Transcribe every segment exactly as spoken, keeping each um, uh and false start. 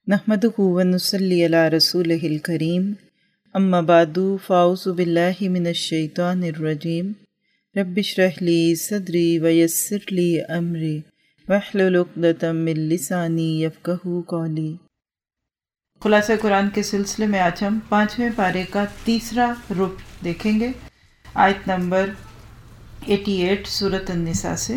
نحمدہ ونصلی علی رسولہ الکریم اما بعد فاعوذ باللہ من الشیطان الرجیم رب اشرح لی صدری ویسر لی امری واحلل عقدۃ من لسانی یفقہوا قولی۔ خلاصہ قرآن کے سلسلے میں آج ہم پانچویں پارے کا تیسرا رکن دیکھیں گے، آیت نمبر اٹھاسی سورۃ النساء سے۔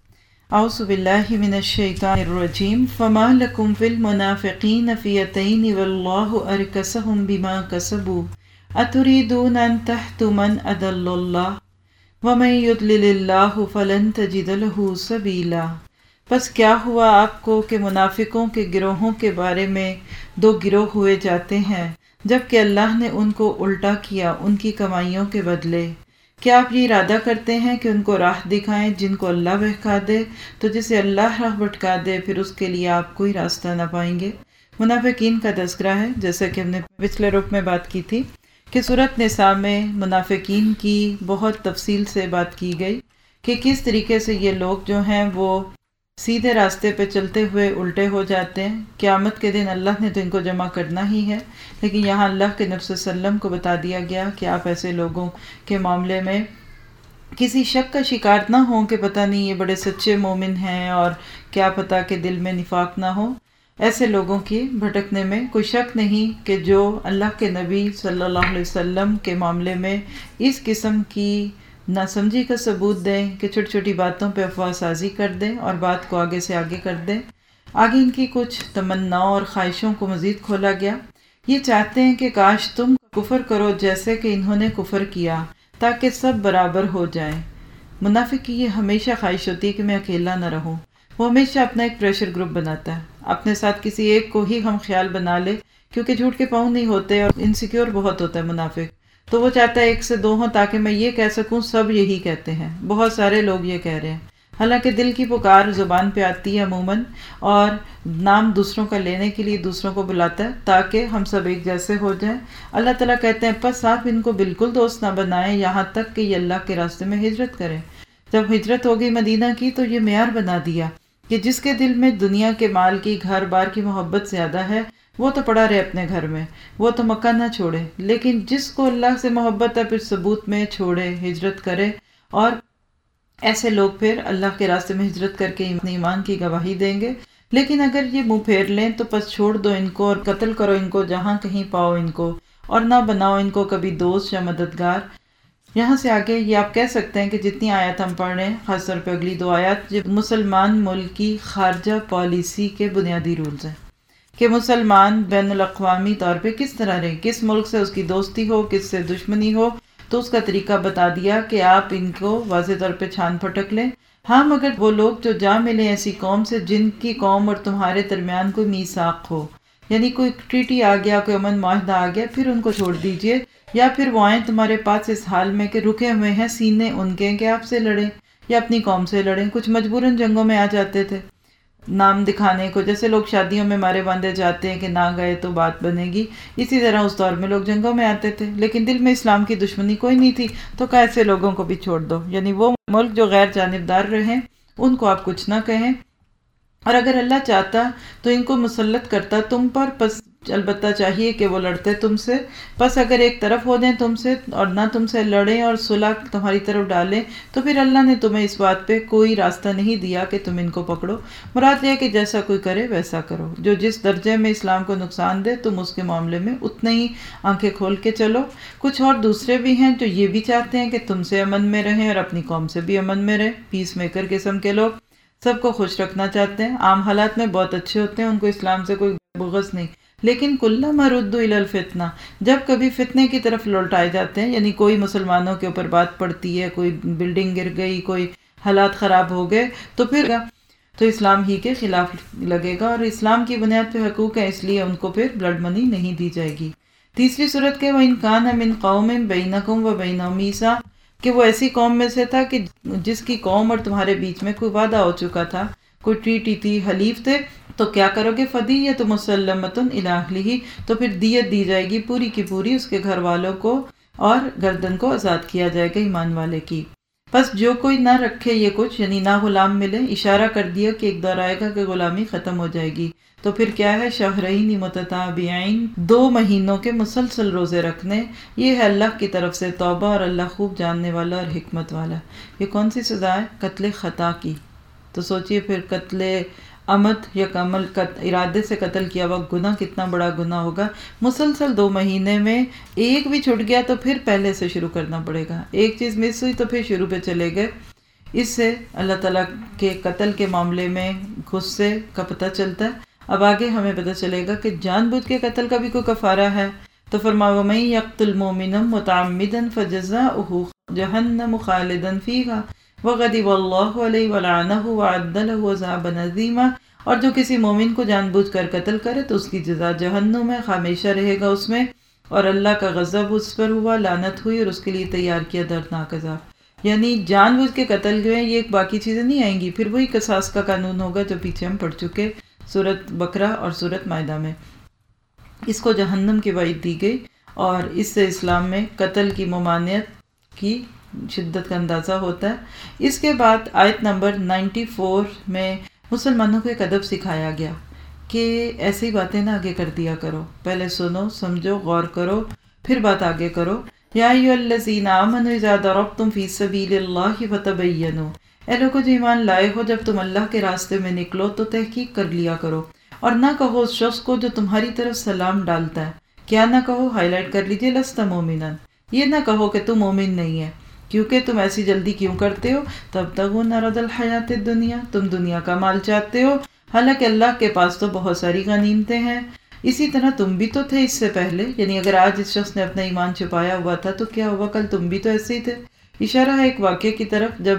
اعوذ باللہ من الشیطان الرجیم فما لکم فی المنافقین فئتین واللہ ارکسہم بما کسبوا اتریدون ان تہدوا من اضل اللہ ومن یضلل اللہ فلن تجد لہ سبیلا۔ پس کیا ہوا آپ کو کہ منافقوں کے گروہوں کے بارے میں دو گروہ ہوئے جاتے ہیں، جبکہ اللہ نے ان کو الٹا کیا ان کی کمائیوں کے بدلے۔ کیا آپ یہ ارادہ کرتے ہیں کہ ان کو راہ دکھائیں جن کو اللہ بہکا دے؟ تو جسے اللہ راہ بھٹکا دے پھر اس کے لیے آپ کوئی راستہ نہ پائیں گے۔ منافقین کا تذکرہ ہے، جیسا کہ ہم نے پچھلے رکن میں بات کی تھی کہ سورۃ نساء میں منافقین کی بہت تفصیل سے بات کی گئی کہ کس طریقے سے یہ لوگ جو ہیں وہ سیدھے راستے پہ چلتے ہوئے الٹے ہو جاتے ہیں۔ قیامت کے دن اللہ نے تو ان کو جمع کرنا ہی ہے، لیکن یہاں اللہ کے نبی صلی اللہ علیہ وسلم کو بتا دیا گیا کہ آپ ایسے لوگوں کے معاملے میں کسی شک کا شکار نہ ہوں کہ پتہ نہیں یہ بڑے سچے مومن ہیں اور کیا پتہ کہ دل میں نفاق نہ ہو۔ ایسے لوگوں کی بھٹکنے میں کوئی شک نہیں کہ جو اللہ کے نبی صلی اللہ علیہ وسلم کے معاملے میں اس قسم کی نہ سمجھی کا ثبوت دیں کہ چھوٹی چھوٹی باتوں پہ افواہ سازی کر دیں اور بات کو آگے سے آگے کر دیں۔ آگے ان کی کچھ تمناؤں اور خواہشوں کو مزید کھولا گیا۔ یہ چاہتے ہیں کہ کاش تم کفر کرو جیسے کہ انہوں نے کفر کیا تاکہ سب برابر ہو جائیں۔ منافق کی یہ ہمیشہ خواہش ہوتی ہے کہ میں اکیلا نہ رہوں۔ وہ ہمیشہ اپنا ایک پریشر گروپ بناتا ہے، اپنے ساتھ کسی ایک کو ہی ہم خیال بنا لے، کیونکہ جھوٹ کے پاؤں نہیں ہوتے اور انسیکیور بہت ہوتا ہے منافق، تو وہ چاہتا ہے ایک سے دو ہوں تاکہ میں یہ کہہ سکوں سب یہی کہتے ہیں۔ بہت سارے لوگ یہ کہہ رہے ہیں، حالانکہ دل کی پکار زبان پہ آتی ہے عموماً، اور نام دوسروں کا لینے کے لیے دوسروں کو بلاتا ہے تاکہ ہم سب ایک جیسے ہو جائیں۔ اللہ تعالیٰ کہتے ہیں پس آپ ان کو بالکل دوست نہ بنائیں یہاں تک کہ یہ اللہ کے راستے میں ہجرت کریں۔ جب ہجرت ہو گئی مدینہ کی تو یہ معیار بنا دیا کہ جس کے دل میں دنیا کے مال کی گھر بار کی محبت زیادہ ہے وہ تو پڑا رہے اپنے گھر میں، وہ تو مکہ نہ چھوڑے، لیکن جس کو اللہ سے محبت ہے پھر ثبوت میں چھوڑے، ہجرت کرے۔ اور ایسے لوگ پھر اللہ کے راستے میں ہجرت کر کے اپنے ایمان کی گواہی دیں گے۔ لیکن اگر یہ منہ پھیر لیں تو پس چھوڑ دو ان کو اور قتل کرو ان کو جہاں کہیں پاؤ ان کو، اور نہ بناؤ ان کو کبھی دوست یا مددگار۔ یہاں سے آگے یہ آپ کہہ سکتے ہیں کہ جتنی آیات ہم پڑھ رہے ہیں، خاص طور پہ اگلی دو آیات، یہ مسلمان ملک کی خارجہ پالیسی کے بنیادی رولز ہیں کہ مسلمان بین الاقوامی طور پہ کس طرح رہیں، کس ملک سے اس کی دوستی ہو، کس سے دشمنی ہو، تو اس کا طریقہ بتا دیا کہ آپ ان کو واضح طور پہ چھان پھٹک لیں۔ ہاں مگر وہ لوگ جو جا ملیں ایسی قوم سے جن کی قوم اور تمہارے درمیان کوئی میثاق ہو، یعنی کوئی ٹریٹی آ گیا، کوئی امن معاہدہ آ گیا، پھر ان کو چھوڑ دیجئے، یا پھر وہ آئیں تمہارے پاس اس حال میں کہ رکے ہوئے ہیں سینے ان کے کہ آپ سے لڑیں یا اپنی قوم سے لڑیں۔ کچھ مجبوراً جنگوں میں آ جاتے تھے نام دکھانے کو، جیسے لوگ شادیوں میں مارے باندھے جاتے ہیں کہ نہ گئے تو بات بنے گی، اسی طرح اس دور میں لوگ جنگوں میں آتے تھے، لیکن دل میں اسلام کی دشمنی کوئی نہیں تھی، تو کیسے لوگوں کو بھی چھوڑ دو، یعنی وہ ملک جو غیر جانبدار رہیں ان کو آپ کچھ نہ کہیں۔ اور اگر اللہ چاہتا تو ان کو مسلط کرتا تم پر، پس البتہ چاہیے کہ وہ لڑتے تم سے، پس اگر ایک طرف ہو دیں تم سے اور نہ تم سے لڑیں اور صلح تمہاری طرف ڈالیں تو پھر اللہ نے تمہیں اس بات پہ کوئی راستہ نہیں دیا کہ تم ان کو پکڑو۔ مراد یہ کہ جیسا کوئی کرے ویسا کرو، جو جس درجے میں اسلام کو نقصان دے تم اس کے معاملے میں اتنے ہی آنکھیں کھول کے چلو۔ کچھ اور دوسرے بھی ہیں جو یہ بھی چاہتے ہیں کہ تم سے امن میں رہیں اور اپنی قوم سے بھی امن میں رہیں، پیس میکر قسم کے لوگ سب کو خوش رکھنا چاہتے ہیں، عام حالات میں بہت اچھے ہوتے ہیں، ان کو اسلام سے کوئی بغض نہیں، لیکن کلما ردوا الی الفتنہ، جب کبھی فتنے کی طرف لوٹائے جاتے ہیں، یعنی کوئی مسلمانوں کے اوپر بات پڑتی ہے، کوئی بلڈنگ گر گئی، کوئی حالات خراب ہو گئے، تو پھر تو اسلام ہی کے خلاف لگے گا، اور اسلام کی بنیاد پہ حقوق ہے، اس لیے ان کو پھر بلڈ منی نہیں دی جائے گی۔ تیسری صورت کے وَإِن كَانَ مِن قَوْمٍ بَيْنَكُمْ وَبَيْنَهُم مِيثَاقٌ، کہ وہ ایسی قوم میں سے تھا کہ جس کی قوم اور تمہارے بیچ میں کوئی وعدہ ہو چکا تھا، کوئی ٹریٹی تھی، حلیف تھے، تو کیا کرو گے؟ فَدِيَّةٌ مُسَلَّمَةٌ إِلَىٰ أَهْلِهِ، تو پھر دیت دی جائے گی پوری کی پوری اس کے گھر والوں کو، اور گردن کو آزاد کیا جائے گا ایمان والے کی۔ بس جو کوئی نہ رکھے یہ کچھ، یعنی نہ غلام ملے، اشارہ کر دیا کہ ایک دور آئے گا کہ غلامی ختم ہو جائے گی، تو پھر کیا ہے؟ شہرین متتابعین، دو مہینوں کے مسلسل روزے رکھنے، یہ ہے اللہ کی طرف سے توبہ، اور اللہ خوب جاننے والا اور حکمت والا۔ یہ کون سی سزا ہے؟ قتل خطا کی۔ تو سوچئے پھر قتل عمد یا کمل ارادے سے قتل کیا ہوا گناہ کتنا بڑا گناہ ہوگا۔ مسلسل دو مہینے میں ایک بھی چھٹ گیا تو پھر پہلے سے شروع کرنا پڑے گا، ایک چیز مس ہوئی تو پھر شروع پہ چلے گئے۔ اس سے اللہ تعالیٰ کے قتل کے معاملے میں غصے کا پتہ چلتا ہے۔ اب آگے ہمیں پتہ چلے گا کہ جان بوجھ کے قتل کا بھی کوئی کفارہ ہے۔ تو فرمایا وَمَن يَقْتُلْ مُؤْمِنًا مُتَعَمِّدًا فَجَزَاؤُهُ جَهَنَّمُ خَالِدًا فِيهَا وَغَضِبَ اللَّهُ عَلَيْهِ وَلَعَنَهُ وَأَعَدَّ لَهُ عَذَابًا عَظِيمًا، اور جو کسی مومن کو جان بوجھ کر قتل کرے تو اس کی جزا جہنم ہے، ہمیشہ رہے گا اس میں، اور اللہ کا غضب اس پر ہوا، لعنت ہوئی، اور اس کے لیے تیار کیا دردناک عذاب۔ یعنی جان بوجھ کے قتل ہوئے، یہ ایک باقی چیزیں نہیں آئیں گی، پھر وہی قصاص کا قانون ہوگا جو پیچھے ہم پڑھ چکے سورۃ بقرہ اور سورۃ مائدہ میں۔ اس کو جہنم کی وعید دی گئی، اور اس سے اسلام میں قتل کی ممانعت کی شدت کا اندازہ ہوتا ہے۔ اس کے بعد آیت نمبر نائنٹی فور میں مسلمانوں کو ایک ادب سکھایا گیا کہ ایسی باتیں نہ آگے کر دیا کرو، پہلے سنو، سمجھو، غور کرو، پھر بات آگے کرو۔ یا ایھا الذین آمنوا اذا ضربتم فی سبیل اللہ فتبینوا، اے لوگو جو ایمان لائے ہو، جب تم اللہ کے راستے میں نکلو تو تحقیق کر لیا کرو، اور نہ کہو اس شخص کو جو تمہاری طرف سلام ڈالتا ہے، کیا نہ کہو؟ ہائی لائٹ کر لیجئے، لست مومنا، یہ نہ کہو کہ تم مومن نہیں ہے، کیونکہ تم ایسی جلدی کیوں کرتے ہو؟ تبتغون عرض الحیات الدنیا، تم دنیا کا مال چاہتے ہو، حالانکہ اللہ کے پاس تو بہت ساری غنیمتیں ہیں۔ اسی طرح تم بھی تو تھے اس سے پہلے، یعنی اگر آج اس شخص نے اپنا ایمان چھپایا ہوا تھا تو کیا ہوا؟ کل تم بھی تو ایسے ہی تھے۔ اشارہ ہے ایک واقعے کی طرف، جب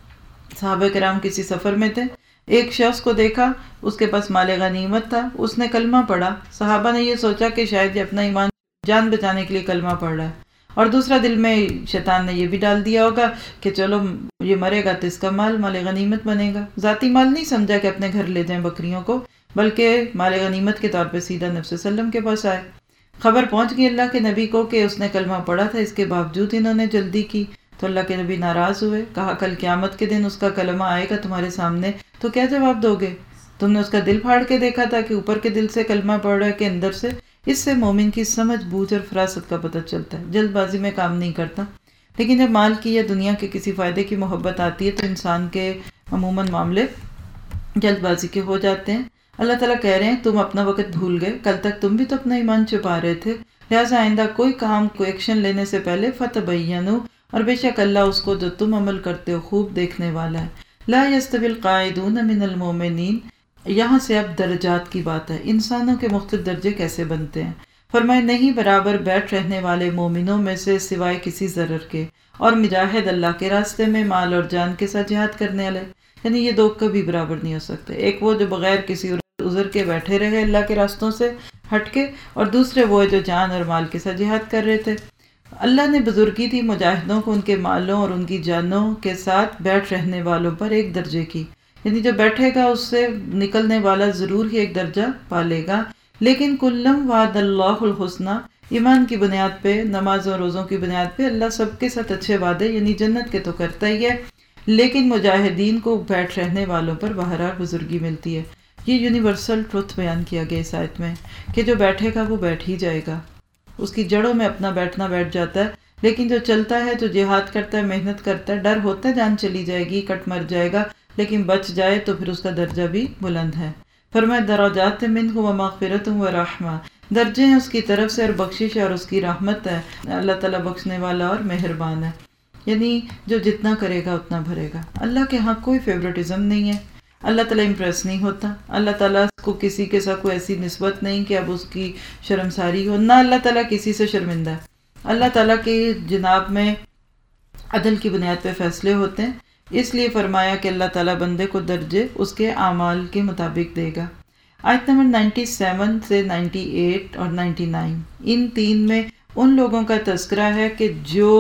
صحابہ کرام کسی سفر میں تھے، ایک شخص کو دیکھا، اس کے پاس مال غنیمت تھا، اس نے کلمہ پڑھا، صحابہ نے یہ سوچا کہ شاید یہ اپنا ایمان جان بچانے کے لیے کلمہ پڑھ رہا ہے، اور دوسرا دل میں شیطان نے یہ بھی ڈال دیا ہوگا کہ چلو یہ مرے گا تو اس کا مال مال غنیمت بنے گا۔ ذاتی مال نہیں سمجھا کہ اپنے گھر لے جائیں بکریوں کو، بلکہ مال غنیمت کے طور پہ سیدھا نبی صلی اللہ علیہ وسلم کے پاس آئے۔ خبر پہنچ گئی اللہ کے نبی کو کہ اس نے کلمہ پڑھا تھا، اس کے باوجود انہوں نے جلدی کی، تو اللہ کے نبی ناراض ہوئے، کہا کل قیامت کے دن اس کا کلمہ آئے گا تمہارے سامنے تو کیا جواب دو گے؟ تم نے اس کا دل پھاڑ کے دیکھا تھا کہ اوپر کے دل سے کلمہ پڑھ رہا ہے کہ اندر سے؟ اس سے مومن کی سمجھ بوجھ اور فراست کا پتہ چلتا ہے، جلد بازی میں کام نہیں کرتا۔ لیکن جب مال کی یا دنیا کے کسی فائدے کی محبت آتی ہے تو انسان کے عموماً معاملے جلد بازی کے ہو جاتے ہیں۔ اللہ تعالیٰ کہہ رہے ہیں تم اپنا وقت بھول گئے، کل تک تم بھی تو اپنا ایمان چھپا رہے تھے، لہٰذا آئندہ کوئی کام کو ایکشن لینے سے پہلے فتبینوا، اور بے شک اللہ اس کو جو تم عمل کرتے ہو خوب دیکھنے والا ہے۔ لا یستوی القاعدون من المؤمنین، یہاں سے اب درجات کی بات ہے، انسانوں کے مختلف درجے کیسے بنتے ہیں۔ فرمائے نہیں برابر بیٹھ رہنے والے مومنوں میں سے سوائے کسی ضرر کے، اور مجاہد اللہ کے راستے میں مال اور جان کے ساتھ جہاد کرنے والے، یعنی یہ دو کبھی برابر نہیں ہو سکتے۔ ایک وہ جو بغیر کسی عذر کے بیٹھے رہے اللہ کے راستوں سے ہٹ کے، اور دوسرے وہ جو جان اور مال کے ساتھ جہاد کر رہے تھے۔ اللہ نے بزرگی دی مجاہدوں کو ان کے مالوں اور ان کی جانوں کے ساتھ بیٹھ رہنے والوں پر ایک درجے کی، یعنی جو بیٹھے گا اس سے نکلنے والا ضرور ہی ایک درجہ پالے گا۔ لیکن کلم وعد اللہ الحسنی، ایمان کی بنیاد پہ، نماز اور روزوں کی بنیاد پہ اللہ سب کے ساتھ اچھے وعدے یعنی جنت کے تو کرتا ہی ہے، لیکن مجاہدین کو بیٹھ رہنے والوں پر بہرحال بزرگی ملتی ہے۔ یہ یونیورسل ٹروتھ بیان کیا گیا اس آیت میں کہ جو بیٹھے گا وہ بیٹھ ہی جائے گا، اس کی جڑوں میں اپنا بیٹھنا بیٹھ جاتا ہے، لیکن جو چلتا ہے، جو جہاد کرتا ہے، محنت کرتا ہے، ڈر ہوتا ہے جان چلی جائے گی، کٹ مر جائے گا، لیکن بچ جائے تو پھر اس کا درجہ بھی بلند ہے۔ فرمایا درجات منہ ومغفرۃ ورحمہ، درجے ہیں اس کی طرف سے اور بخشش ہے اور اس کی رحمت ہے، اللہ تعالیٰ بخشنے والا اور مہربان ہے، یعنی جو جتنا کرے گا اتنا بھرے گا۔ اللہ کے ہاں کوئی فیورٹزم نہیں ہے، اللہ تعالیٰ امپریس نہیں ہوتا، اللہ تعالیٰ کو کسی کے ساتھ کوئی ایسی نسبت نہیں کہ اب اس کی شرمساری ہو، نہ اللہ تعالیٰ کسی سے شرمندہ ہے۔ اللہ تعالیٰ کے جناب میں عدل کی بنیاد پہ فیصلے ہوتے ہیں، اس لیے فرمایا کہ اللہ تعالیٰ بندے کو درجے اس کے اعمال کے مطابق دے گا۔ آیت نمبر نائنٹی سیون سے نائنٹی ایٹ اور نائنٹی نائن، ان تین میں ان لوگوں کا تذکرہ ہے کہ جو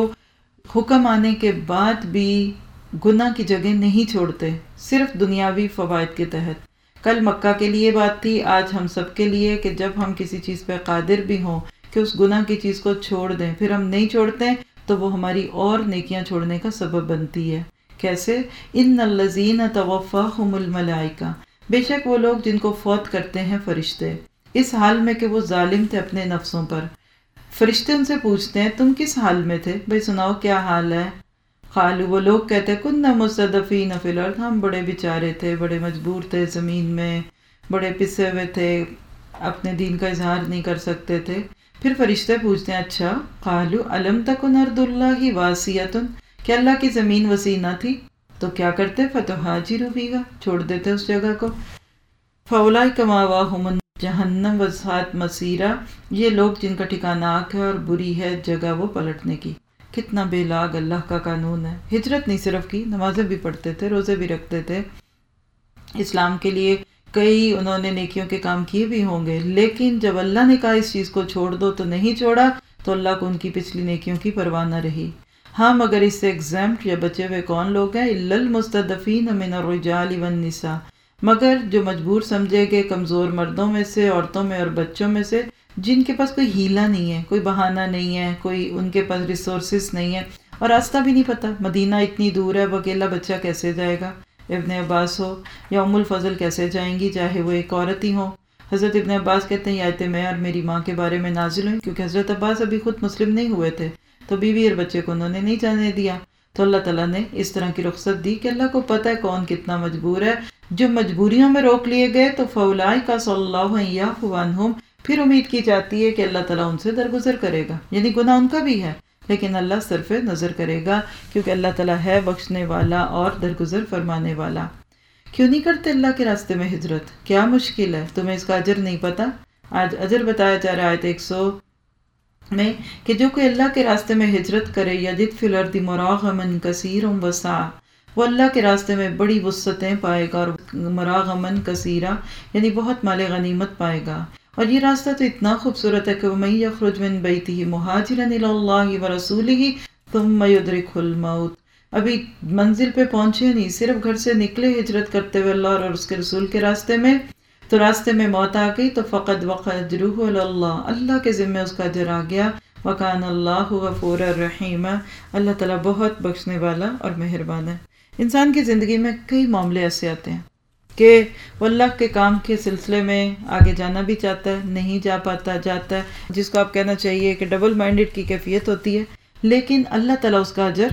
حکم آنے کے بعد بھی گناہ کی جگہ نہیں چھوڑتے، صرف دنیاوی فوائد کے تحت۔ کل مکہ کے لیے بات تھی، آج ہم سب کے لیے کہ جب ہم کسی چیز پہ قادر بھی ہوں کہ اس گناہ کی چیز کو چھوڑ دیں، پھر ہم نہیں چھوڑتے تو وہ ہماری اور نیکیاں چھوڑنے کا سبب بنتی ہے۔ کیسے؟ ان الذین توفاہم الملائکہ، بے شک وہ لوگ جن کو فوت کرتے ہیں فرشتے، اس حال میں کہ وہ ظالم تھے اپنے نفسوں پر۔ فرشتے ان سے پوچھتے ہیں تم کس حال میں تھے؟ بھئی سناؤ کیا حال ہے؟ قالوا، وہ لوگ کہتے ہیں کننا مستضعفین فی الارض، ہم بڑے بیچارے تھے، بڑے مجبور تھے زمین میں، بڑے پسے ہوئے تھے، اپنے دین کا اظہار نہیں کر سکتے تھے۔ پھر فرشتے پوچھتے ہیں اچھا، قالوا الم تکن ارض اللہ واسعۃ، کہ اللہ کی زمین وسیع نہ تھی تو کیا کرتے؟ فتہاجروا فیہا، چھوڑ دیتے اس جگہ کو۔ فاولئک مأواہم جہنم وساءت مصیرا، یہ لوگ جن کا ٹھکانہ آگ ہے اور بری ہے جگہ وہ پلٹنے کی۔ کتنا بے لاگ اللہ کا قانون ہے۔ ہجرت نہیں صرف کی، نمازیں بھی پڑھتے تھے، روزے بھی رکھتے تھے، اسلام کے لیے کئی انہوں نے نیکیوں کے کام کیے بھی ہوں گے، لیکن جب اللہ نے کہا اس چیز کو چھوڑ دو تو نہیں چھوڑا، تو اللہ کو ان کی پچھلی نیکیوں کی پرواہ نہ رہی۔ ہاں مگر اس سے ایگزمپٹ یا بچے ہوئے کون لوگ ہیں؟ الا المستضعفین من الرجال والنساء، مگر جو مجبور سمجھے گئے کمزور مردوں میں سے، عورتوں میں اور بچوں میں سے، جن کے پاس کوئی ہیلہ نہیں ہے، کوئی بہانہ نہیں ہے، کوئی ان کے پاس ریسورسز نہیں ہے اور راستہ بھی نہیں پتہ، مدینہ اتنی دور ہے، وہ اکیلا بچہ کیسے جائے گا؟ ابن عباس ہو یا ام الفضل کیسے جائیں گی، چاہے وہ ایک عورت ہی ہو؟ حضرت ابن عباس کہتے ہیں یہ آیتیں میں اور میری ماں کے بارے میں نازل ہوئی، کیونکہ حضرت عباس ابھی خود مسلم نہیں ہوئے تھے، تو بیوی اور بچے کو انہوں نے نہیں جانے دیا، تو اللہ تعالیٰ نے اس طرح کی رخصت دی کہ اللہ کو پتہ ہے کون کتنا مجبور ہے۔ جو مجبوریوں میں روک لیے گئے تو فاولئک صلی اللہ ان یعفو عنہم، پھر امید کی جاتی ہے کہ اللہ تعالیٰ ان سے درگزر کرے گا، یعنی گناہ ان کا بھی ہے لیکن اللہ صرف نظر کرے گا، کیونکہ اللہ تعالیٰ ہے بخشنے والا اور درگزر فرمانے والا۔ کیوں نہیں کرتے اللہ کے راستے میں ہجرت؟ کیا مشکل ہے؟ تمہیں اس کا اجر نہیں پتا؟ آج اجر بتایا جا رہا ہے آیت ایک سو میں کہ جو کوئی اللہ کے راستے میں ہجرت کرے یجد فی الارض مراغما کثیرا وسعا، وہ اللہ کے راستے میں بڑی وسعتیں پائے گا، اور مراغما کثیرا یعنی بہت مال غنیمت پائے گا۔ اور یہ راستہ تو اتنا خوبصورت ہے کہ وَمَن يَخْرُجْ مِن بَيْتِهِ مُهَاجِرًا إِلَى اللَّهِ وَرَسُولِهِ ثُمَّ يُدْرِكْهُ الْمَوْتُ، ابھی منزل پہ پہنچے نہیں، صرف گھر سے نکلے ہجرت کرتے ہوئے اللہ اور اس کے رسول کے راستے میں، تو راستے میں موت آ گئی تو فقد وقع اجرہ علی اللہ، اللہ کے ذمہ اس کا اجر آ گیا۔ وکان اللہ غفورا رحیما، اللہ تعالیٰ بہت بخشنے والا اور مہربان ہے۔ انسان کی زندگی میں کئی معاملے ایسے آتے ہیں کہ وہ اللہ کے کام کے سلسلے میں آگے جانا بھی چاہتا ہے، نہیں جا پاتا، جاتا ہے، جس کو آپ کہنا چاہیے کہ ڈبل مائنڈڈ کی کیفیت ہوتی ہے، لیکن اللہ تعالیٰ اس کا اجر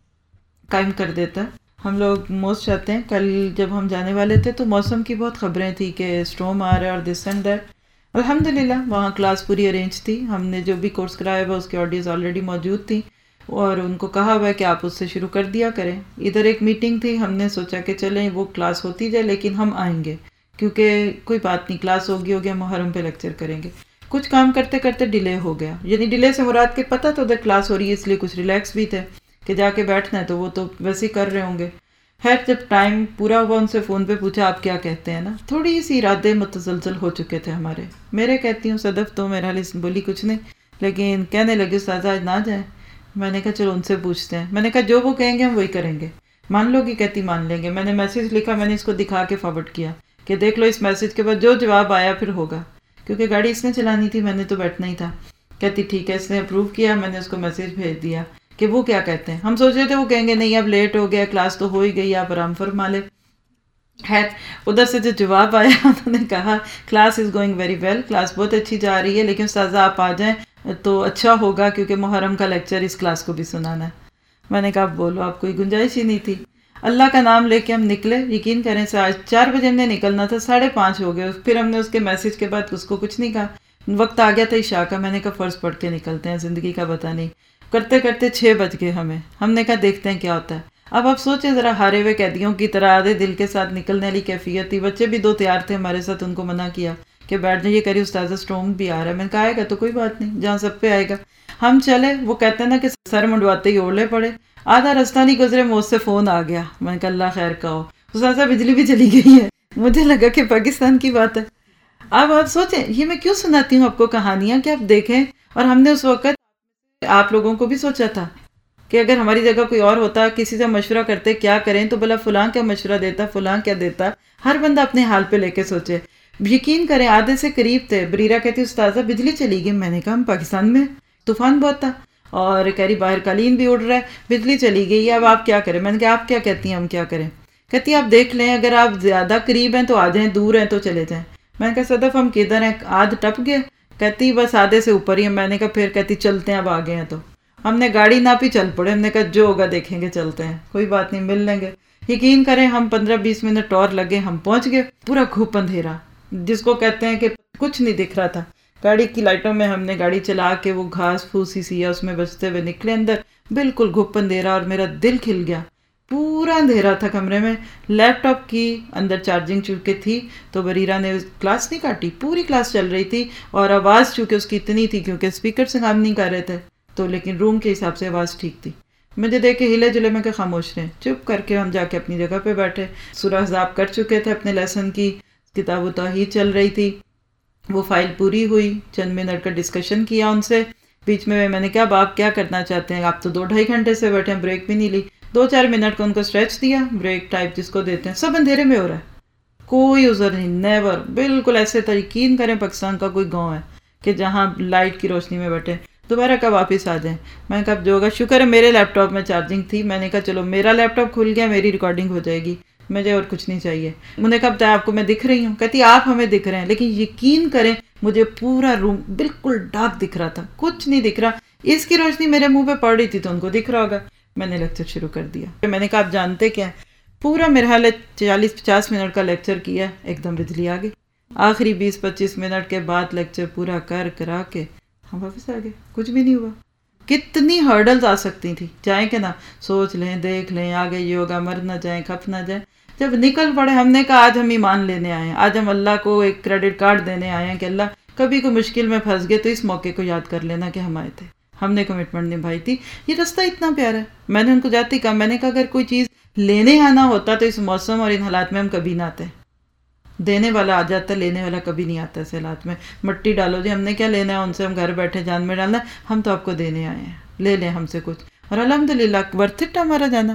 قائم کر دیتا ہے۔ ہم لوگ موسٹ چاہتے ہیں، کل جب ہم جانے والے تھے تو موسم کی بہت خبریں تھیں کہ اسٹورم آ رہا ہے اور دس اینڈ دیٹ، الحمدللہ وہاں کلاس پوری ارینج تھی، ہم نے جو بھی کورس کرایا ہوا اس کی آڈیوز آلریڈی موجود تھیں اور ان کو کہا ہوا ہے کہ آپ اس سے شروع کر دیا کریں۔ ادھر ایک میٹنگ تھی، ہم نے سوچا کہ چلیں وہ کلاس ہوتی جائے لیکن ہم آئیں گے، کیونکہ کوئی بات نہیں، کلاس ہوگی ہوگی ہم محرم پہ لیکچر کریں گے۔ کچھ کام کرتے کرتے ڈیلے ہو گیا، یعنی ڈیلے سے مراد کے پتہ تو ادھر کلاس ہو رہی ہے اس لیے کچھ ریلیکس بھی تھے کہ جا کے بیٹھنا ہے، تو وہ تو ویسے ہی کر رہے ہوں گے۔ خیر جب ٹائم پورا ہوا ان سے فون پہ پوچھا آپ کیا کہتے ہیں نا، تھوڑی سی ارادے متزلزل ہو چکے تھے ہمارے، میرے کہتی ہوں صدف تو میرا حال بولی کچھ نہیں، لیکن کہنے لگے استاذہ آج نہ جائیں۔ میں نے کہا چلو ان سے پوچھتے ہیں، میں نے کہا جو وہ کہیں گے ہم وہی کریں گے، مان لو گی؟ کہتی مان لیں گے۔ میں نے میسج لکھا، میں نے اس کو دکھا کے فارورڈ کیا کہ دیکھ لو اس میسج کے بعد جو جواب آیا پھر ہوگا، کیونکہ گاڑی اس نے چلانی تھی، میں نے تو بیٹھنا ہی تھا۔ کہتی ٹھیک ہے، اس نے اپروو کیا، میں نے اس کو میسج بھیج دیا کہ وہ کیا کہتے ہیں۔ ہم سوچ رہے تھے وہ کہیں گے نہیں اب لیٹ ہو گیا، کلاس تو ہو ہی گئی، آپ آرام فرما لیں۔ خیر ادھر سے جو جواب آیا انہوں نے کہا class is going very well, class بہت اچھی جا رہی ہے، لیکن استاذہ آپ آ جائیں تو اچھا ہوگا کیونکہ محرم کا لیکچر اس کلاس کو بھی سنانا ہے۔ میں نے کہا بولو، آپ کوئی گنجائش ہی نہیں تھی۔ اللہ کا نام لے کے ہم نکلے، یقین کریں سے آج چار بجے ہم نے نکلنا تھا، ساڑھے پانچ ہو گئے، پھر ہم نے اس کے میسج کے بعد اس کو کچھ نہیں کہا، وقت آ گیا تھا عشاء کا، میں نے کہا فرض پڑھ کے نکلتے ہیں، زندگی کا پتہ نہیں، کرتے کرتے چھ بج گئے ہمیں، ہم نے کہا دیکھتے ہیں کیا ہوتا ہے۔ اب آپ سوچیں ذرا، ہارے ہوئے قیدیوں کی طرح آدھے دل کے ساتھ نکلنے والی کیفیت تھی، بچے بھی دو تیار تھے ہمارے ساتھ، ان کو منع کیا کہ بیٹھ جائیں، یہ کہہ رہی استاذہ اسٹرانگ بھی آ رہا ہے، میں نے کہا آئے گا تو کوئی بات نہیں، جہاں سب پہ آئے گا۔ ہم چلے، وہ کہتے ہیں نا کہ سر منڈواتے ہی اوڑے پڑے، آدھا رستہ نہیں گزرے مجھ سے فون آ گیا، میں نے کہا اللہ خیر کا ہو، استاذہ بجلی بھی چلی گئی ہے، مجھے لگا کہ پاکستان کی بات ہے۔ اب آپ سوچیں یہ میں کیوں سناتی ہوں آپ کو کہانیاں کہ آپ دیکھیں، اور ہم نے اس وقت آپ لوگوں کو بھی سوچا تھا کہ اگر ہماری جگہ کوئی اور ہوتا، کسی سے مشورہ کرتے کیا کریں، تو بلا فلاں کیا مشورہ دیتا، فلاں کیا دیتا، ہر بندہ اپنے حال پہ لے کے سوچے۔ یقین کریں آدھے سے قریب تھے، بریرہ کہتی استاذہ بجلی چلی گئی، میں نے کہا ہم پاکستان میں طوفان بہت تھا، اور کہہ رہی باہر قالین بھی اڑ رہا ہے، بجلی چلی گئی ہے، اب آپ کیا کریں؟ میں نے کہا آپ کیا کہتی ہیں ہم کیا کریں؟ کہتی آپ دیکھ لیں، اگر آپ زیادہ قریب ہیں تو آ جائیں، دور ہیں تو چلے جائیں۔ میں نے کہا صدف ہم کدھر ہیں؟ آدھ ٹپ گئے؟ کہتی بس آدھے سے اوپر ہی ہیں۔ میں نے کہا پھر کہتی چلتے ہیں اب آگے ہیں۔ تو ہم نے گاڑی ناپی، چل پڑے، ہم نے کہا جو ہوگا دیکھیں گے، چلتے ہیں، کوئی بات نہیں، مل لیں گے۔ یقین کریں ہم پندرہ بیس منٹ اور لگے، ہم پہنچ گئے۔ پورا گھوپ اندھیرا جس کو کہتے ہیں کہ کچھ نہیں دکھ رہا تھا۔ گاڑی کی لائٹوں میں ہم نے گاڑی چلا کے وہ گھاس پھوسی سی ہے اس میں بچتے ہوئے نکلے اندر، بالکل گھوپ اندھیرا، اور میرا دل کھل گیا۔ پورا اندھیرا تھا کمرے میں، لیپ ٹاپ کی اندر چارجنگ چونکہ تھی تو بریرہ نے کلاس نہیں کاٹی، پوری کلاس چل رہی تھی، اور آواز چونکہ اس کی اتنی تھی کیونکہ اسپیکر سے کام نہیں کر رہے تھے تو، لیکن روم کے حساب سے آواز ٹھیک تھی۔ مجھے دیکھ کے ہلے جلے میں کہ خاموش رہیں، چپ کر کے ہم جا کے اپنی جگہ پہ بیٹھے۔ سورہ احزاب کر چکے تھے اپنے لیسن کی، کتاب و توحید چل رہی تھی، وہ فائل پوری ہوئی، چند منٹ کا ڈسکشن کیا ان سے۔ بیچ میں میں نے کہا اب آپ کیا کرنا چاہتے ہیں؟ آپ تو دو ڈھائی گھنٹے سے بیٹھے ہیں، بریک بھی نہیں لی۔ دو چار منٹ کا ان کو اسٹریچ دیا، بریک ٹائپ جس کو دیتے ہیں۔ سب اندھیرے میں ہو رہا ہے، کوئی عذر نہیں، نیور، بالکل ایسے یقین کریں پاکستان کا کوئی گاؤں ہے کہ جہاں لائٹ کی روشنی میں بیٹھے۔ دوبارہ کب واپس آ جائیں؟ میں نے کہا جو ہوگا، شکر ہے میرے لیپ ٹاپ میں چارجنگ تھی، میں نے کہا چلو میرا لیپ ٹاپ کھل گیا، میری ریکارڈنگ ہو جائے گی، مجھے اور کچھ نہیں چاہیے۔ میں نے کہا بتایا آپ کو میں دکھ رہی ہوں؟ کہتی آپ ہمیں دکھ رہے ہیں، لیکن یقین کریں مجھے پورا روم بالکل ڈارک دکھ رہا تھا، کچھ نہیں دکھ رہا۔ اس کی روشنی میرے منہ پہ پڑ رہی تھی تو ان کو دکھ رہا ہوگا۔ میں نے لیکچر شروع کر دیا۔ میں نے کہا آپ جانتے کیا، پورا میرا حال چالیس پچاس منٹ کا لیکچر کیا، ایک دم بجلی آ گئی۔ آخری بیس پچیس منٹ کے بعد لیکچر پورا کر کرا کے ہم واپس آ گئے، کچھ بھی نہیں ہوا۔ کتنی ہرڈلز آ سکتی تھی، جائیں کہ نہ، سوچ لیں، دیکھ لیں، آگے یہ ہوگا، مر نہ جائیں، کھپ نہ جائیں۔ جب نکل پڑے ہم نے کہا آج ہم ایمان لینے آئے ہیں، آج ہم اللہ کو ایک کریڈٹ کارڈ دینے آئے ہیں کہ اللہ کبھی کوئی مشکل میں پھنس گئے تو اس موقع کو یاد کر لینا کہ ہم آئے تھے، ہم نے کمٹمنٹ نبھائی تھی۔ یہ رستہ اتنا پیارا ہے۔ میں نے ان کو جاتی کہا، میں نے کہا اگر کوئی چیز لینے آنا ہوتا تو اس موسم اور ان حالات میں ہم کبھی نہ آتے۔ دینے والا آ جاتا ہے، لینے والا کبھی نہیں آتا۔ اس حالات میں مٹی ڈالو جی، ہم نے کیا لینا ہے ان سے، ہم گھر بیٹھے جان میں ڈالنا، ہم تو آپ کو دینے آئے ہیں، لے لیں ہم سے کچھ۔ اور الحمدللہ ورتھ اٹ ہمارا جانا۔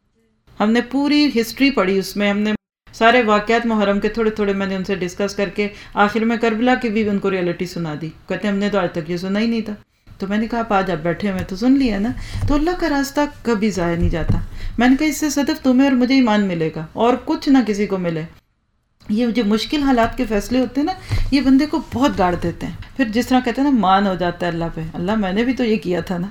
ہم نے پوری ہسٹری پڑھی، اس میں ہم نے سارے واقعات محرم کے تھوڑے تھوڑے میں نے ان سے ڈسکس کر کے آخر میں کربلا کی بھی ان کو ریئلٹی سنا دی۔ کہتے ہیں ہم نے تو آج تک یہ سنا ہی نہیں تھا۔ تو میں نے کہا آپ آج آپ بیٹھے ہوئے تو سن لیا نا۔ تو اللہ کا راستہ کبھی ضائع نہیں جاتا۔ میں نے کہا اس سے صرف تمہیں اور مجھے ایمان ملے گا اور کچھ نہ کسی کو ملے۔ یہ جو مشکل حالات کے فیصلے ہوتے ہیں نا، یہ بندے کو بہت گاڑ دیتے ہیں۔ پھر جس طرح کہتے ہیں نا، مان ہو جاتا ہے اللہ پہ، اللہ میں نے بھی تو یہ کیا تھا نا۔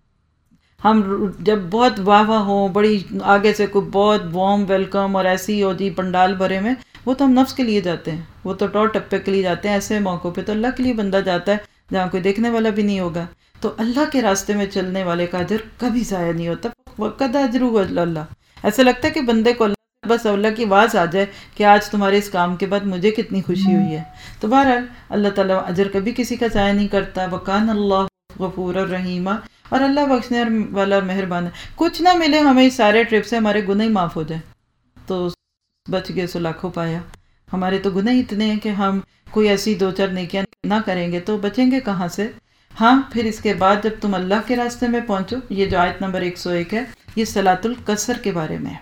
ہم جب بہت واہ واہ ہوں، بڑی آگے سے کوئی بہت وارم ویلکم اور ایسی ہو جی پنڈال بھرے میں، وہ تو ہم نفس کے لیے جاتے ہیں، وہ تو ٹور ٹپے کے لیے جاتے ہیں۔ ایسے موقعوں پہ تو اللہ کے لیے بندہ جاتا ہے جہاں کوئی دیکھنے والا بھی نہیں ہوگا۔ تو اللہ کے راستے میں چلنے والے کا اجر کبھی ضائع نہیں ہوتا۔ وقد اجرہ اللہ، ایسا لگتا ہے کہ بندے کو اللہ بس اللہ کی آواز آ جائے کہ آج تمہارے اس کام کے بعد مجھے کتنی خوشی ہوئی ہے۔ تو بہرحال اللہ تعالیٰ اجر کبھی کسی کا ضائع نہیں کرتا۔ وکان اللہ غفور الرحیم، اور اللہ بخشنے والا اور مہربان ہے۔ کچھ نہ ملے ہمیں اس سارے ٹرپ سے، ہمارے گناہ معاف ہو جائیں تو بچ گئے سو لاکھوں پایا۔ ہمارے تو گناہ اتنے ہیں کہ ہم کوئی ایسی دو چار نیکیاں نہ کریں گے تو بچیں گے کہاں سے؟ ہاں پھر اس کے بعد جب تم اللہ کے راستے میں پہنچو، یہ جو آیت نمبر ایک سو ایک ہے، یہ صلاۃ القصر کے بارے میں ہے۔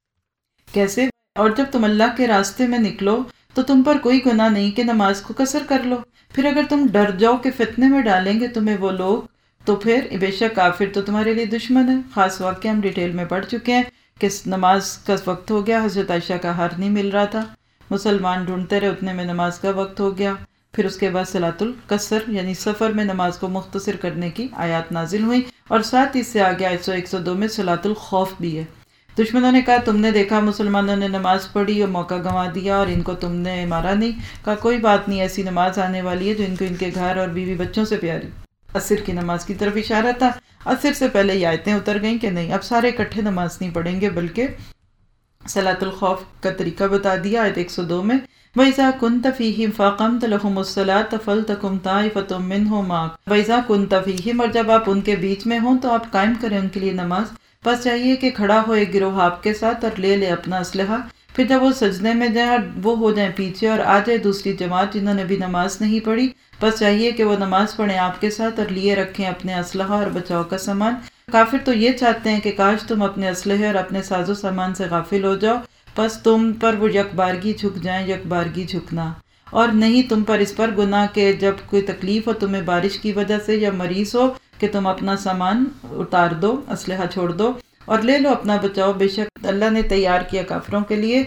کیسے؟ اور جب تم اللہ کے راستے میں نکلو تو تم پر کوئی گناہ نہیں کہ نماز کو قصر کر لو۔ پھر اگر تم ڈر جاؤ کہ فتنے میں ڈالیں گے تمہیں وہ لوگ، تو پھر بے شک کافر تو تمہارے لیے دشمن ہے۔ خاص واقعہ ہم ڈیٹیل میں پڑھ چکے ہیں کہ نماز کا وقت ہو گیا، حضرت عائشہ کا ہار نہیں مل رہا تھا، مسلمان ڈھونڈتے رہے، اتنے میں نماز کا وقت ہو گیا۔ پھر اس کے بعد صلاۃ القصر یعنی سفر میں نماز کو مختصر کرنے کی آیات نازل ہوئی، اور ساتھ اس سے آگے آیت سو ایک سو دو میں صلاۃ الخوف بھی ہے۔ دشمنوں نے کہا تم نے دیکھا مسلمانوں نے نماز پڑھی اور موقع گنوا دیا اور ان کو تم نے مارا نہیں۔ کہا کوئی بات نہیں، ایسی نماز آنے والی ہے جو ان کو ان کے گھر اور بیوی بچوں سے پیاری۔ عصر کی نماز کی طرف اشارہ تھا۔ عصر سے پہلے یہ آیتیں اتر گئیں کہ نہیں اب سارے اکٹھے نماز نہیں پڑھیں گے، بلکہ صلاۃ الخوف کا طریقہ بتا دیا آیت ایک سو دو میں۔ وَإِذَا كُنْتَ فِيهِمْ فَأَقَمْتَ لَهُمُ الصَّلَاةَ فَلْتَقُمْ طَائِفَةٌ مِّنْهُمْ مَعَكَ وَإِذَا كُنْتَ فِيهِمْ، اور جب آپ ان کے بیچ میں ہوں تو آپ قائم کریں ان کے لیے نماز۔ بس چاہیے کہ کھڑا ہو ایک گروہ آپ کے ساتھ اور لے لے اپنا اسلحہ، پھر جب وہ سجدے میں جائیں اور وہ ہو جائیں پیچھے اور آ جائے دوسری جماعت جنہوں نے بھی نماز نہیں پڑھی، بس چاہیے کہ وہ نماز پڑھیں آپ کے ساتھ اور لیے رکھیں اپنے اسلحہ اور بچاؤ کا سامان۔ کافر تو یہ چاہتے ہیں کہ کاش تم اپنے اسلحے اور اپنے ساز و سامان سے غافل ہو جاؤ، بس تم پر وہ یک بارگی جھک جائیں، یک بارگی جھکنا، اور نہیں تم پر اس پر گناہ کہ جب کوئی تکلیف ہو تمہیں بارش کی وجہ سے یا مریض ہو کہ کہ تم اپنا سامان اتار دو، اسلحہ چھوڑ دو اور لے لو اپنا بچاؤ، بے شک اللہ نے تیار کیا کافروں کے لیے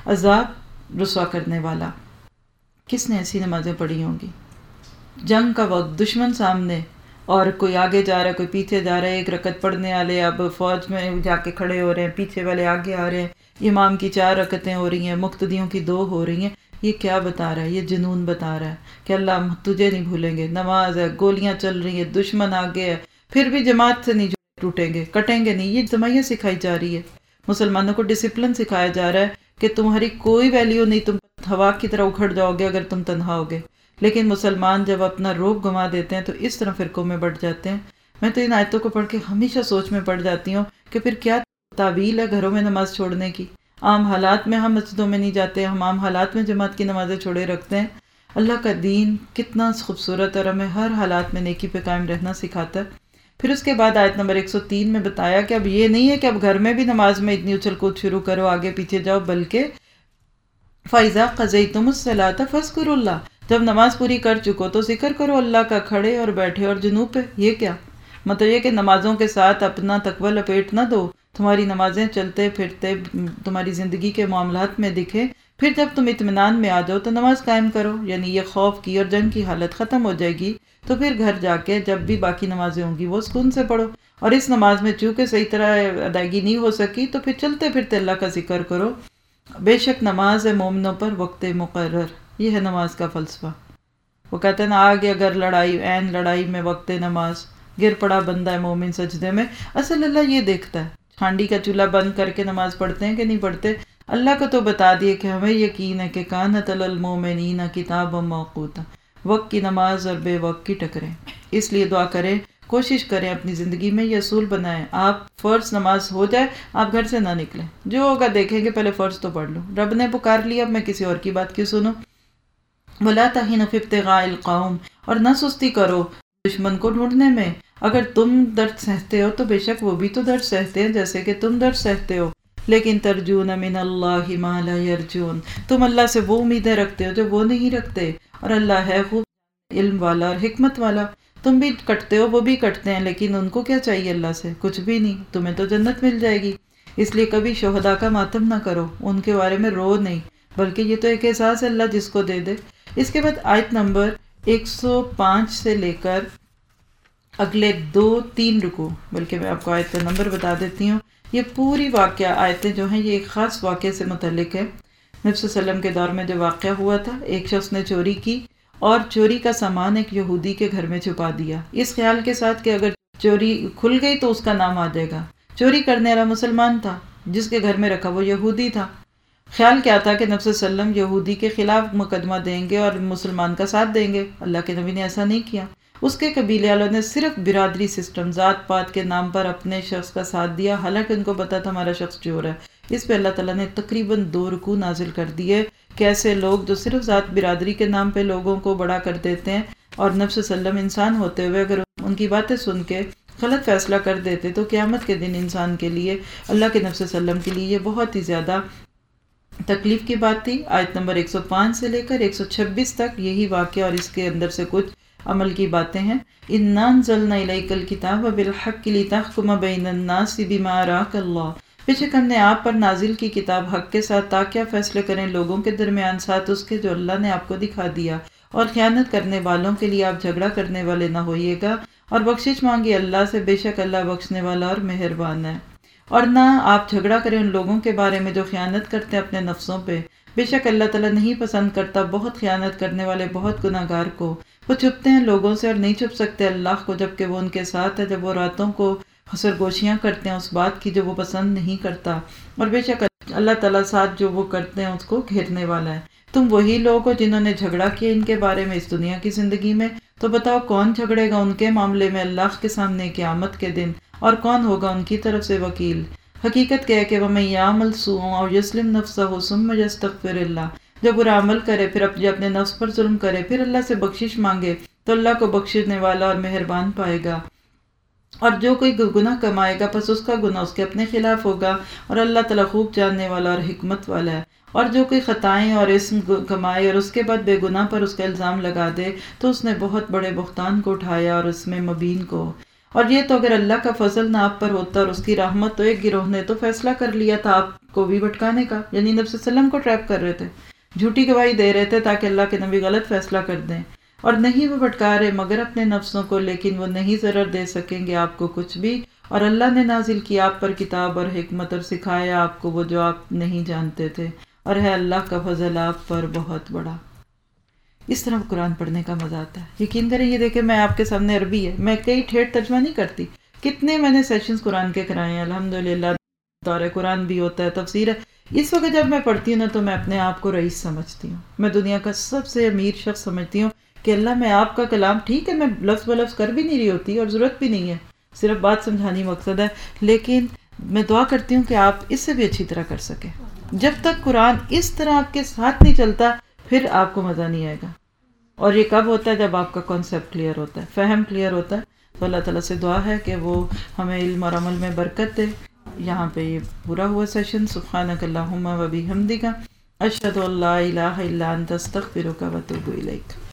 عذاب رسوا کرنے والا۔ کس نے ایسی نمازیں پڑھی ہوں گی؟ جنگ کا وقت، دشمن سامنے اور کوئی آگے جا رہا ہے کوئی پیچھے جا رہا ہے، ایک رکعت پڑھنے والے اب فوج میں جا کے کھڑے ہو رہے ہیں، پیچھے والے آگے آ رہے ہیں، امام کی چار رکعتیں ہو رہی ہیں، مقتدیوں کی دو ہو رہی ہیں۔ یہ کیا بتا رہا ہے؟ یہ جنون بتا رہا ہے کہ اللہ تجھے نہیں بھولیں گے۔ نماز ہے، گولیاں چل رہی ہیں، دشمن آگے ہے، پھر بھی جماعت سے نہیں ٹوٹیں گے، کٹیں گے نہیں۔ یہ سمجھے سکھائی جا رہی ہے، مسلمانوں کو ڈسپلن سکھایا جا رہا ہے کہ تمہاری کوئی ویلیو نہیں، تم ہوا کی طرح اکھڑ جاؤ گے اگر تم تنہا ہوگے۔ لیکن مسلمان جب اپنا روب گنوا دیتے ہیں تو اس طرح فرقوں میں بڑھ جاتے ہیں۔ میں تو ان آیتوں کو پڑھ کے ہمیشہ سوچ میں پڑ جاتی ہوں کہ پھر کیا تعویل ہے گھروں میں نماز چھوڑنے کی۔ عام حالات میں ہم مسجدوں میں نہیں جاتے، ہم عام حالات میں جماعت کی نمازیں چھوڑے رکھتے ہیں۔ اللہ کا دین کتنا خوبصورت ہے اور ہمیں ہر حالات میں نیکی پہ قائم رہنا سکھاتا ہے۔ پھر اس کے بعد آیت نمبر ایک سو تین میں بتایا کہ اب یہ نہیں ہے کہ اب گھر میں بھی نماز میں اتنی اچھل کود شروع کرو، آگے پیچھے جاؤ، بلکہ فَإِذَا قَضَيْتُمُ الصَّلَاةَ فَاذْكُرُوا اللَّهَ، جب نماز پوری کر چکو تو ذکر کرو اللہ کا کھڑے اور بیٹھے اور جنوب پہ۔ یہ کیا مطلب؟ یہ کہ نمازوں کے ساتھ اپنا تقوی لپیٹ نہ دو، تمہاری نمازیں چلتے پھرتے تمہاری زندگی کے معاملات میں دکھے، پھر جب تم اطمینان میں آ جاؤ تو نماز قائم کرو، یعنی یہ خوف کی اور جنگ کی حالت ختم ہو جائے گی تو پھر گھر جا کے جب بھی باقی نمازیں ہوں گی وہ سکون سے پڑھو، اور اس نماز میں چونکہ صحیح طرح ادائیگی نہیں ہو سکی تو پھر چلتے پھرتے اللہ کا ذکر کرو۔ بے شک نماز ہے مومنوں پر وقت مقرر، یہ ہے نماز کا فلسفہ۔ وہ کہتے ہیں نا آگے اگر لڑائی، عین لڑائی میں وقت نماز، گر پڑا بندہ ہے مومن سجدے میں۔ اصل اللہ یہ دیکھتا ہے، ہانڈی کا چولہا بند کر کے نماز پڑھتے ہیں کہ نہیں پڑھتے؟ اللہ کو تو بتا دیے کہ ہمیں یقین ہے کہ کانت علی المومنین کتابا موقوتا، وقت کی نماز اور بے وقت کی ٹکریں۔ اس لیے دعا کریں، کوشش کریں اپنی زندگی میں یہ اصول بنائیں، آپ فرض نماز ہو جائے آپ گھر سے نہ نکلیں، جو ہوگا دیکھیں کہ پہلے فرض تو پڑھ لوں، رب نے پکار لیا اب میں کسی اور کی بات کیوں سنوں۔ وَلَا تَهِنُوا فِي ابْتِغَاءِ الْقَوْمِ، اور نہ سستی کرو دشمن کو ڈھونڈنے میں۔ اگر تم درد سہتے ہو تو بے شک وہ بھی تو درد سہتے ہیں جیسے کہ تم درد سہتے ہو، لیکن ترجون من اللہ ما لا یرجون، تم اللہ سے وہ امیدیں رکھتے ہو جو وہ نہیں رکھتے، اور اللہ ہے خوب علم والا اور حکمت والا۔ تم بھی کٹتے ہو وہ بھی کٹتے ہیں، لیکن ان کو کیا چاہیے اللہ سے؟ کچھ بھی نہیں، تمہیں تو جنت مل جائے گی۔ اس لیے کبھی شہداء کا ماتم نہ کرو، ان کے بارے میں رو نہیں، بلکہ یہ تو ایک احساس ہے اللہ جس کو دے دے۔ اس کے بعد آیت نمبر ایک سو پانچ سے لے کر اگلے دو تین رکو، بلکہ میں آپ کو آیت کا نمبر بتا دیتی ہوں۔ یہ پوری واقعہ آیتیں جو ہیں یہ ایک خاص واقعے سے متعلق ہے۔ نبی صلی اللہ علیہ وسلم کے دور میں جو واقعہ ہوا تھا، ایک شخص نے چوری کی اور چوری کا سامان ایک یہودی کے گھر میں چھپا دیا، اس خیال کے ساتھ کہ اگر چوری کھل گئی تو اس کا نام آ جائے گا۔ چوری کرنے والا مسلمان تھا، جس کے گھر میں رکھا وہ یہودی تھا۔ خیال کیا تھا کہ نبی صلی اللہ علیہ وسلم یہودی کے خلاف مقدمہ دیں گے اور مسلمان کا ساتھ دیں گے۔ اللہ کے نبی نے ایسا نہیں کیا، اس کے قبیلے والوں نے صرف برادری سسٹم، ذات پات کے نام پر اپنے شخص کا ساتھ دیا، حالانکہ ان کو پتا تھا ہمارا شخص چور ہے۔ اس پہ اللہ تعالیٰ نے تقریباً دو رکوع نازل کر دیے کہ ایسے لوگ جو صرف ذات برادری کے نام پہ لوگوں کو بڑا کر دیتے ہیں اور نبی صلی اللہ علیہ وسلم انسان ہوتے ہوئے اگر ان کی باتیں سن کے غلط فیصلہ کر دیتے تو قیامت کے دن انسان کے لیے، اللہ کے نبی صلی اللہ علیہ وسلم کے لیے یہ بہت ہی زیادہ تکلیف کی بات تھی۔ آیت نمبر ایک سو پانچ سے لے کر ایک سو چھبیس تک یہی واقعہ اور اس کے اندر سے کچھ عمل کی باتیں ہیں۔ اِنَّا أَنزَلْنَا إِلَيْكَ الْكِتَابَ بِالْحَقِّ لِتَحْكُمَ بَيْنَ النَّاسِ بِمَا أَرَاكَ اللَّهُ، بے شک ہم نے آپ پر نازل کی کتاب حق کے ساتھ تاکہ آپ فیصلے کریں لوگوں کے درمیان ساتھ اس کے جو اللہ نے آپ کو دکھا دیا، اور خیانت کرنے والوں کے لیے آپ جھگڑا کرنے والے نہ ہوئیے گا، اور بخشش مانگی اللہ سے، بے شک اللہ بخشنے والا اور مہربان ہے۔ اور نہ آپ جھگڑا کریں ان لوگوں کے بارے میں جو خیانت کرتے ہیں اپنے نفسوں پہ، بے شک اللہ تعالیٰ نہیں پسند کرتا بہت خیانت کرنے والے بہت گناہ گار کو۔ وہ چھپتے ہیں لوگوں سے اور نہیں چھپ سکتے اللہ کو، جبکہ وہ ان کے ساتھ ہے جب وہ راتوں کو سرگوشیاں کرتے ہیں اس بات کی جو وہ پسند نہیں کرتا، اور بے شک اللہ تعالیٰ ساتھ جو وہ کرتے ہیں اس کو گھیرنے والا ہے۔ تم وہی لوگ ہو جنہوں نے جھگڑا کیا ان کے بارے میں اس دنیا کی زندگی میں، تو بتاؤ کون جھگڑے گا ان کے معاملے میں اللہ کے سامنے قیامت کے دن، اور کون ہوگا ان کی طرف سے وکیل؟ حقیقت کیا ہے کہ وَمَن يَعْمَلْ سُوءًا أَوْ يَظْلِمْ نَفْسَهُ ثُمَّ يَسْتَغْفِرِ اللَّهَ، جو برا عمل کرے پھر اپنے اپنے نفس پر ظلم کرے پھر اللہ سے بخشش مانگے تو اللہ کو بخشنے والا اور مہربان پائے گا۔ اور جو کوئی گناہ کمائے گا پس اس کا گناہ اس کے اپنے خلاف ہوگا، اور اللہ تعالیٰ خوب جاننے والا اور حکمت والا ہے۔ اور جو کوئی خطائیں اور اسم کمائے اور اس کے بعد بے گناہ پر اس کا الزام لگا دے تو اس نے بہت بڑے بہتان کو اٹھایا اور اس میں مبین کو۔ اور یہ تو اگر اللہ کا فضل نہ آپ پر ہوتا اور اس کی رحمت، تو ایک گروہ نے تو فیصلہ کر لیا تھا آپ کو بھی بھٹکانے کا، یعنی نبی صلی اللہ علیہ وسلم کو ٹریپ کر رہے تھے، جھوٹی گواہی دے رہے تھے تاکہ اللہ کے نبی غلط فیصلہ کر دیں، اور نہیں وہ بھٹکا رہے مگر اپنے نفسوں کو، لیکن وہ نہیں ضرر دے سکیں گے آپ کو کچھ بھی، اور اللہ نے نازل کیا آپ پر کتاب اور حکمت اور سکھایا آپ کو وہ جو آپ نہیں جانتے تھے، اور ہے اللہ کا فضل آپ پر بہت بڑا۔ اس طرح قرآن پڑھنے کا مزہ آتا ہے۔ یقین کریں یہ دیکھیں میں آپ کے سامنے عربی ہے، میں کئی ٹھیٹھ ترجمہ نہیں کرتی، کتنے میں نے سیشنز قرآن کے کرائے ہیں الحمدللہ، دورہ قرآن بھی ہوتا ہے، تفسیر ہے۔ اس وقت جب میں پڑھتی ہوں نا تو میں اپنے آپ کو رئیس سمجھتی ہوں، میں دنیا کا سب سے امیر شخص سمجھتی ہوں کہ اللہ میں آپ کا کلام، ٹھیک ہے میں لفظ بلفظ کر بھی نہیں رہی ہوتی اور ضرورت بھی نہیں ہے، صرف بات سمجھانی مقصد ہے، لیکن میں دعا کرتی ہوں کہ آپ اس سے بھی اچھی طرح کر سکیں۔ جب تک قرآن اس طرح آپ کے ساتھ نہیں چلتا پھر آپ کو مزہ نہیں آئے گا، اور یہ کب ہوتا ہے؟ جب آپ کا کانسیپٹ کلیئر ہوتا ہے، فہم کلیئر ہوتا ہے۔ تو اللہ تعالیٰ سے دعا ہے کہ وہ ہمیں علم اور عمل میں برکت دے۔ یہاں پہ یہ پورا ہوا سیشن۔ سبحانک اللہم و بحمدک، اشہد ان لا الہ الا انت، استغفرک و اتوب الیک۔